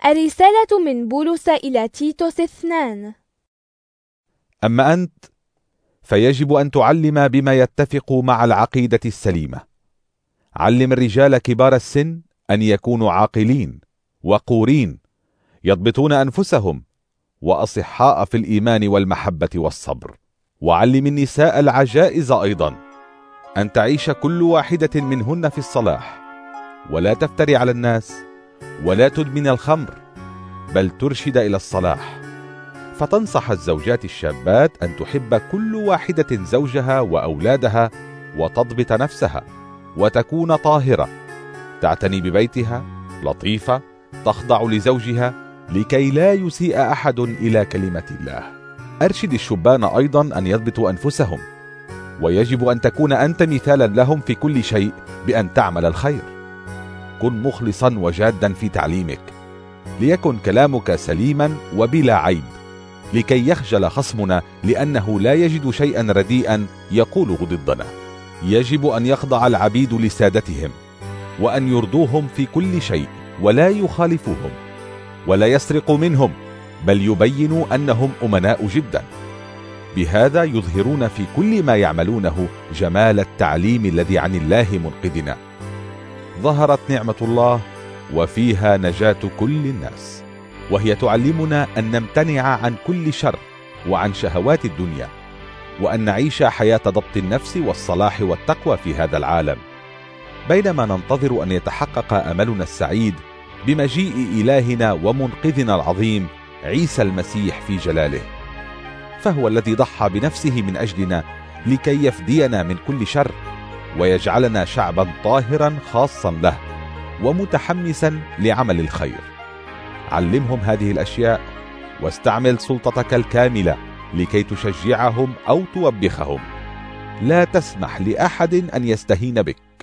الرسالة من بولس إلى تيتوس 2. أما أنت فيجب أن تعلم بما يتفق مع العقيدة السليمة. علم الرجال كبار السن أن يكونوا عاقلين وقورين، يضبطون أنفسهم، وأصحاء في الإيمان والمحبة والصبر. وعلم النساء العجائز أيضا أن تعيش كل واحدة منهن في الصلاح، ولا تفتري على الناس، ولا تدمن الخمر، بل ترشد إلى الصلاح. فتنصح الزوجات الشابات أن تحب كل واحدة زوجها وأولادها، وتضبط نفسها، وتكون طاهرة، تعتني ببيتها، لطيفة، تخضع لزوجها، لكي لا يسيء أحد إلى كلمة الله. أرشد الشبان أيضا أن يضبطوا أنفسهم، ويجب أن تكون أنت مثالا لهم في كل شيء بأن تعمل الخير. كن مخلصا وجادا في تعليمك، ليكن كلامك سليما وبلا عيب، لكي يخجل خصمنا لأنه لا يجد شيئا رديئا يقوله ضدنا. يجب أن يخضع العبيد لسادتهم، وأن يرضوهم في كل شيء، ولا يخالفوهم، ولا يسرقوا منهم، بل يبينوا أنهم أمناء جدا. بهذا يظهرون في كل ما يعملونه جمال التعليم الذي عن الله منقذنا. ظهرت نعمة الله وفيها نجاة كل الناس، وهي تعلمنا أن نمتنع عن كل شر وعن شهوات الدنيا، وأن نعيش حياة ضبط النفس والصلاح والتقوى في هذا العالم، بينما ننتظر أن يتحقق أملنا السعيد بمجيء إلهنا ومنقذنا العظيم عيسى المسيح في جلاله. فهو الذي ضحى بنفسه من أجلنا لكي يفدينا من كل شر، ويجعلنا شعبا طاهرا خاصا له، ومتحمسا لعمل الخير. علمهم هذه الأشياء، واستعمل سلطتك الكاملة لكي تشجعهم أو توبخهم. لا تسمح لأحد أن يستهين بك،